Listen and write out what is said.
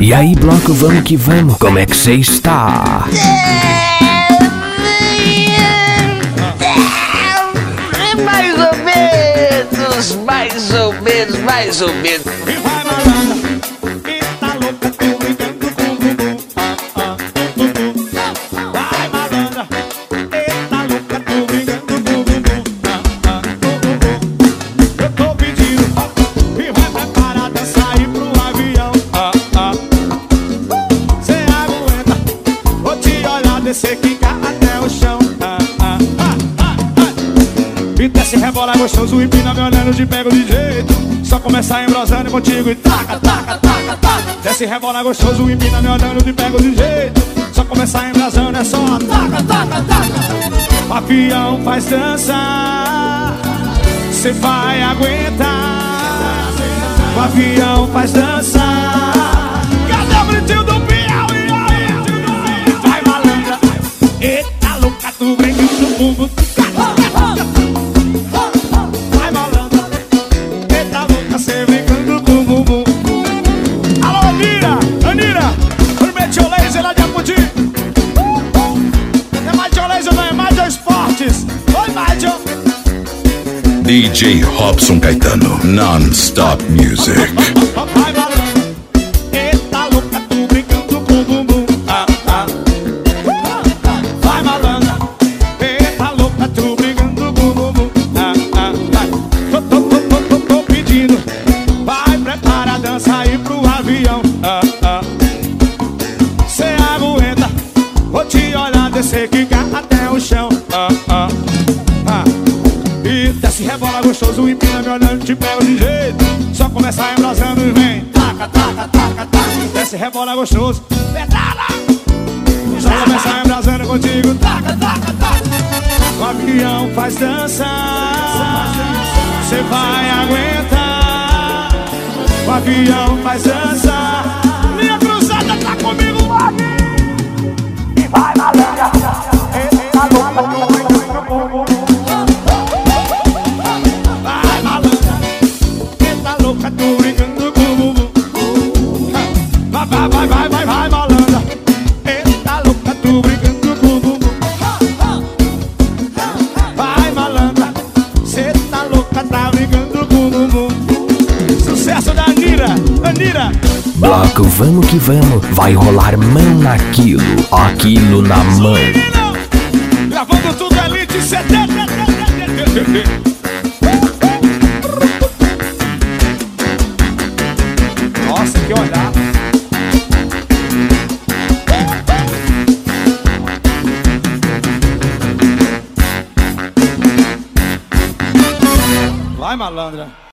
E aí, bloco, vamos que vamos, como é que cê está? Mais ou menos, mais ou menos, mais ou menos. E vai malandra, e tá louca, tô brincando com o bumbum. Vai malandra, e tá louca, tô brincando com o bumbum. Eu tô pedindo, e vai preparada, sair pro avião. Cê aguenta, vou te olhar, descer, quicar até o chão. E desce, rebola gostoso, empina me olhando, te pego de jeito. Só começar embrosando contigo e taca, taca, taca, taca. Desce, rebola gostoso, empina me olhando, te pego de jeito. Só começar embrosando é só taca, taca, taca. O avião faz dança, cê vai aguentar. O avião faz dança. Cadê o gritinho do Piauí? Vai malandra, eita louca, tu brincando no bumbum. Cê brincando com o bumbum. Alô, Anira, promete o laser lá de Apodi. É Major Laser, não é Major Esportes. Oi, Major. DJ Robson Caetano, non-stop music. Vai malandro, eita louca, tu brincando com o bumbum. Vai malandra, eita louca, tu brincando com o bumbum. Tô pedindo, vai prepara a dança e pro avião. Cê aguenta, vou te olhar, descer, quicar até o chão. E desce, rebola gostoso, empina me olhando, te pego de jeito. Só começar embrosando e vem taca, taca, taca, taca. Desce, rebola gostoso, pedala. Só começar embrosando contigo, taca, taca, taca. O avião faz dança, cê vai aguentar. O avião faz dança. Minha cruzada tá comigo aqui. E vai malandra, eita louca, vai malandra, eita louca, tô brincando com o bumbum. Vai malandra, eita louca, tô brincando com o bumbum. Vai malandra, cê tá louca, tá brincando com o bumbum. Sucesso da Anira. Bloco, vamos que vamos, vai rolar mão naquilo, aquilo na mão. Gravando tudo Elite 70. Nossa, que olhar. Vai malandra.